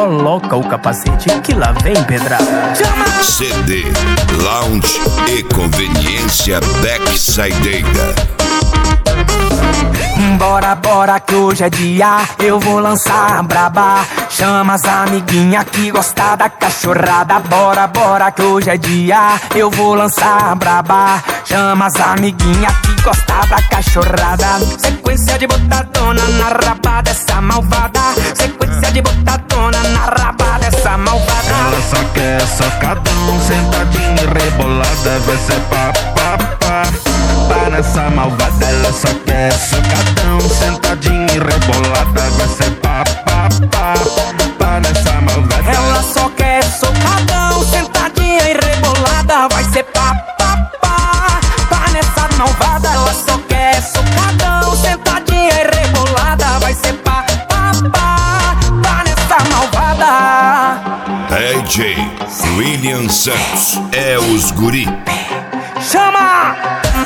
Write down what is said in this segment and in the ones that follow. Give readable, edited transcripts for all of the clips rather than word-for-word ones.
coloca o capacete que lá vem pedrada. Chama! CD, lounge e conveniência backsideira. Bora, bora que hoje é dia, eu vou lançar a braba. Chama as amiguinha que gosta da cachorrada. Bora, bora que hoje é dia, eu vou lançar a braba. Chama as amiguinha que gosta da cachorrada. Sequência de botadona na raba dessa malvada. Sequência de botadona na raba dessa malvada. Ela só quer socadão, sentadinha e rebolada. Vai ser pá, pá, pá. Pá nessa malvada, ela só quer socadão, sentadinha e rebolada. Vai ser pá, pá, pá. Pá nessa malvada. Ela só quer socadão, sentadinha e rebolada. Vai ser pá, pá, pá. Pá nessa malvada. Ela só quer socadão, sentadinha e rebolada. Vai ser pá, pá, pá. Pá nessa malvada. DJ William Santos é os guri. Chama!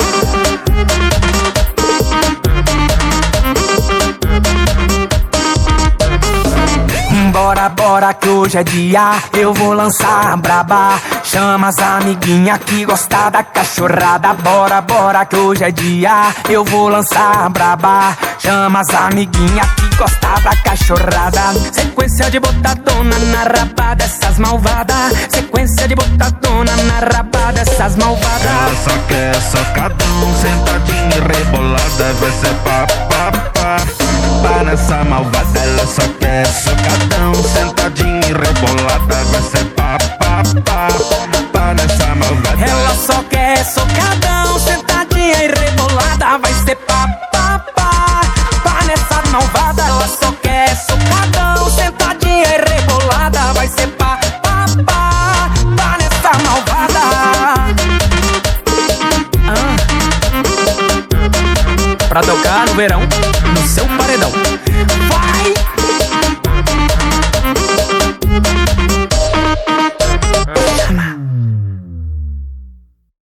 Bora, bora que hoje é dia, eu vou lançar a braba. Chama as amiguinha que gosta da cachorrada. Bora, bora que hoje é dia, eu vou lançar a braba. Chama as amiguinha que gosta da cachorrada. Sequência de botadona na raba dessas malvadas. Sequência de botadona na raba dessas malvadas. Ela só quer socadão, sentadinha e rebolada. Vai ser pá, pá, pá. Pá nessa malvada, ela só quer socadão, sentadinha e rebolada. Vai ser pá, pá, pá. Pá nessa malvada. Ela só quer socadão, sentadinha e rebolada. Vai ser pá, pá, pá. Pá nessa malvada. Ela só quer socadão, sentadinha e rebolada. Vai ser pá, pá, pá. Pá nessa malvada. Pra tocar no verão, no seu paredão.